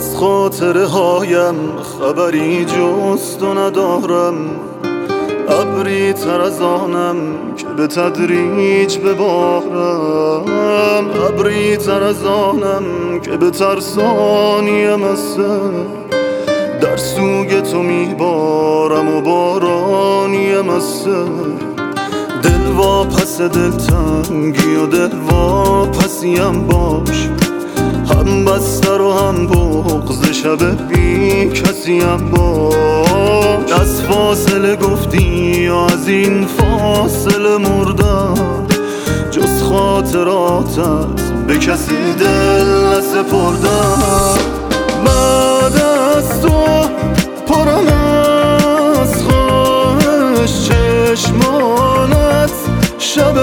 از خاطره هایم خبری جز تو ندارم. ابری تر از آنم که به تدریج ببارم، ابری تر از آنم که به ترسانیم است. در سوگ تو میبارم و بارانیم است. دل واپس دلتنگی و دل واپسیم باش، هم بستر و هم بغض شب بی کسیم باش. از فاصله گفتی و از این فاصله مردم، جز خاطراتت به کسی دل نسپردم. بعد از تو پرم از خواهش چشمانت، شب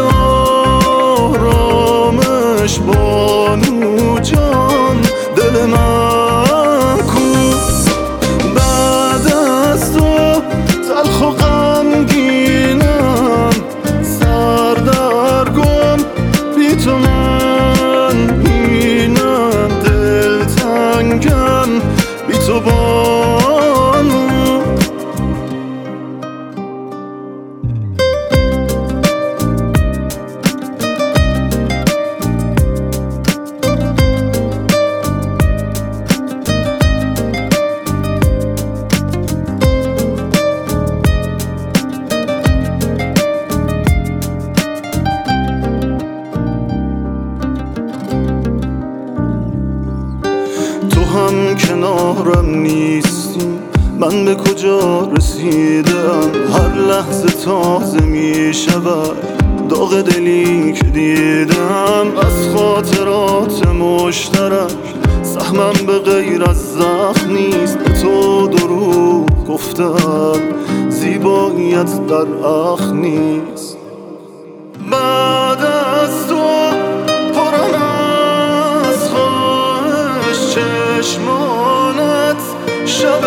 آرامش بانو جان دل من کو. بعد از تو تلخ و غمگینم، سردرگم بی تو من اینم، دلتنگم بی تو بانو. هم کنارم نیستی، من به کجا رسیدم؟ هر لحظه تازه می شود داغ دلی که دیدم. از خاطرات مشترک سهمم به غیر از زخم نیست. به تو دروغ گفتم زیباییت در اخ نیست. بعد از تو پرم از خواهش چشمانت، شب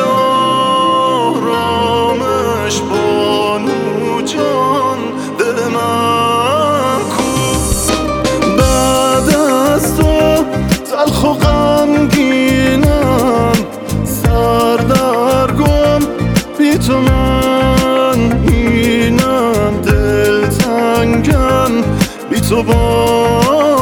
آرامش بانو جان دل من کو. بعد از تو تلخ و غمگینم، سردرگم بی تو من اینم، دلتنگم بی تو